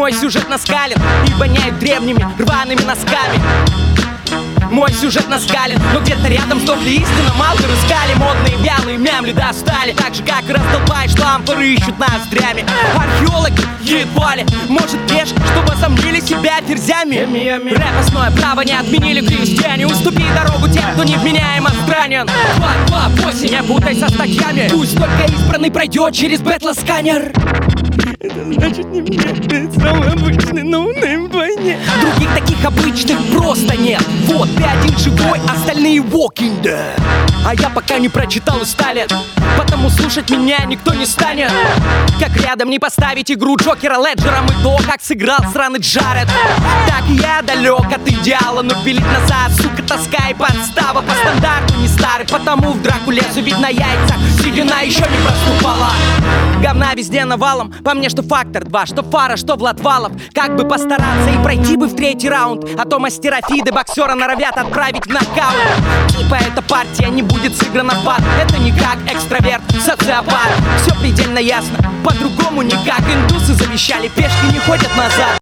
Мой сюжет наскален и воняет древними рваными носками. Мой сюжет наскален, но где-то рядом сдохли истина. Малкер искали, модные вялые мямли достали. Так же, как и раздолбай, что амфоры ищут ноздрями. Археологи едва ли, может пеш, что возомнили себя ферзями. Рэпосное право не отменили крестьяне. Уступи дорогу тем, кто невменяемо странен. 228, не путай со статьями. Пусть только избранный пройдет через бэтлосканер. Это значит не мне, самый обычный ноунейм в войне. Других таких обычных просто нет. Вот ты один живой, остальные walking dead. А я пока не прочитал и сталин, потому слушать меня никто не станет. Как рядом не поставить игру Джокера Леджером и то, как сыграл сраный Джаред. Так и я далек от идеала, но пилит назад, сука, тоска и подстава. По стандарту не старый, потому в драку лезу, ведь на яйцах седина еще не проступала. Говна везде навалом, по мне что фактор 2, что фара, что Влад Валов. Как бы постараться и пройти бы в третий раунд, а то мастера фиды боксера норовят отправить в нокаут. Типа эта партия не будет сыграна в бат. Это не как экстраверт, социопат. Все предельно ясно, по-другому никак. Индусы завещали, пешки не ходят назад.